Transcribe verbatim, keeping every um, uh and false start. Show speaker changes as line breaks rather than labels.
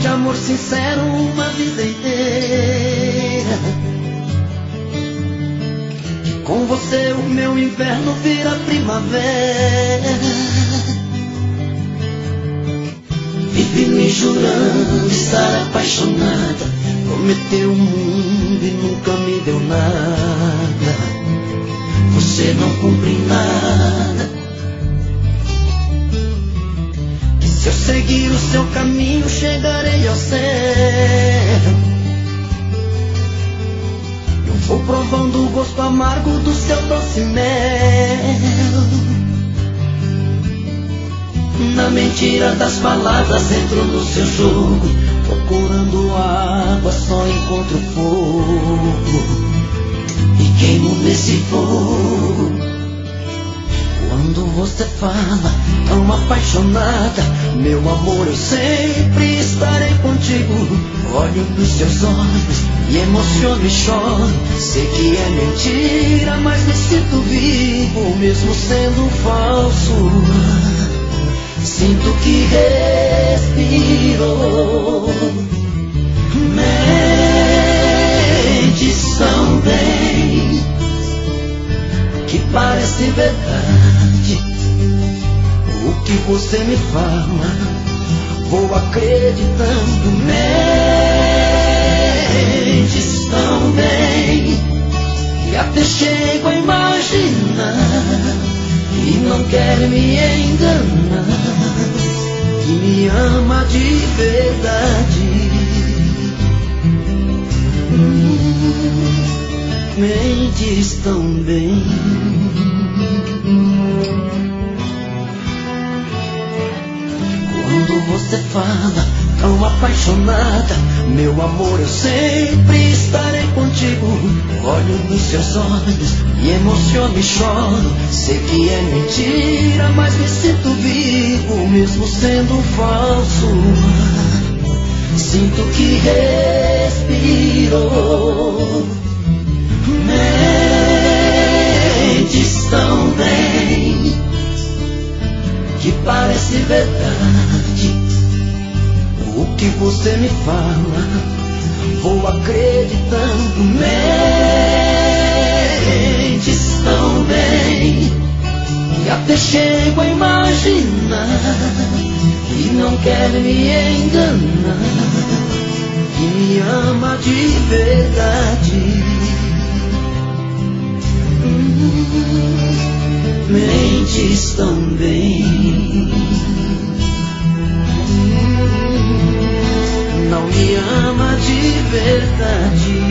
de amor sincero uma vida inteira. Com você o meu inverno vira primavera. Vive me jurando estar apaixonada, prometeu o mundo e nunca me deu nada. Você não cumpre nada. Que se eu seguir o seu caminho chegarei ao céu. Eu vou provando o gosto amargo do seu doce mel. Na mentira das palavras entro no seu jogo, procurando água só encontro fogo, e queimo nesse fogo. Quando você fala tão apaixonada, meu amor, eu sempre estarei contigo. Olho nos seus olhos e emociono e choro. Sei que é mentira, mas me sinto vivo, mesmo sendo falso. Sinto que respiro. Mentes tão bem que parece verdade. O que você me fala, vou acreditando. Mentes tão bem que até chego a imaginar e não quer me enganar, que me ama de verdade. Hum, mentes tão bem. Quando você fala tão apaixonada, meu amor, eu sempre estarei contigo. Olho nos seus olhos e emociono e choro. Sei que é mentira, mas me sinto vivo, mesmo sendo falso. Sinto que respiro. Mentes tão bem que parece verdade. O que você me fala, vou acreditando. Mentes tão bem que até chego a imaginar e não quer me enganar, que me ama de verdade. Hum, mentes tão bem. Não me ama de verdade.